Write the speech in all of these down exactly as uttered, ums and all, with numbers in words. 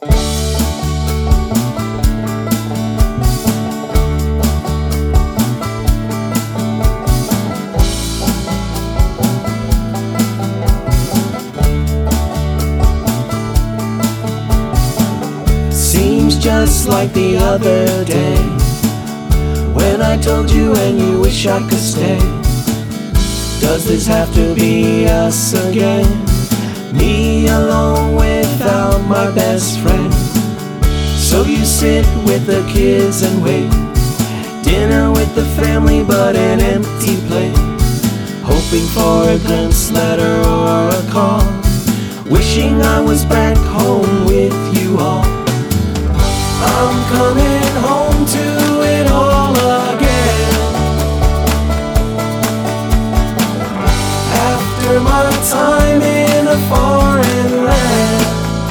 Seems just like the other day when I told you and you wish I could stay. Does this have to be us again? Me alone without my best friend. So you sit with the kids and wait. Dinner with the family but an empty plate. Hoping for a glimpse, letter or a call. Wishing I was back home with you all. I'm coming home to it all again. After my time in a foreign land.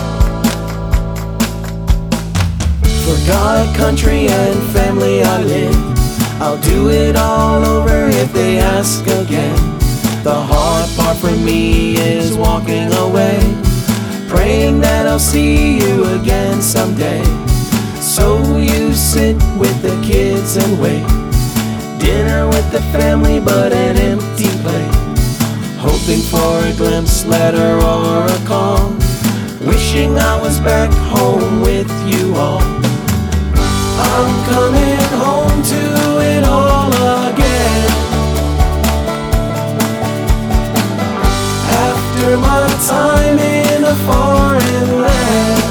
For God, country and family I live. I'll do it all over if they ask again. The hard part for me is walking away, praying that I'll see you again someday. So you sit with the kids and wait. Dinner with the family but an empty plate. Hoping for a glimpse, letter or a call. Wishing I was back home with you all. I'm coming home to it all again. After my time in a foreign land.